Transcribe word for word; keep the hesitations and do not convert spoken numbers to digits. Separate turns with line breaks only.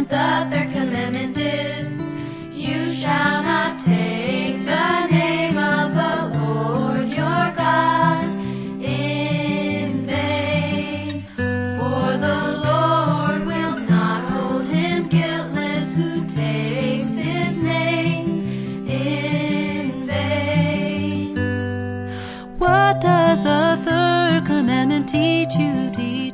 commandment.
The third commandment is, you shall not take the name of the Lord your God in vain. For the Lord will not hold him guiltless who takes his name in vain.
What does the third commandment teach you, teach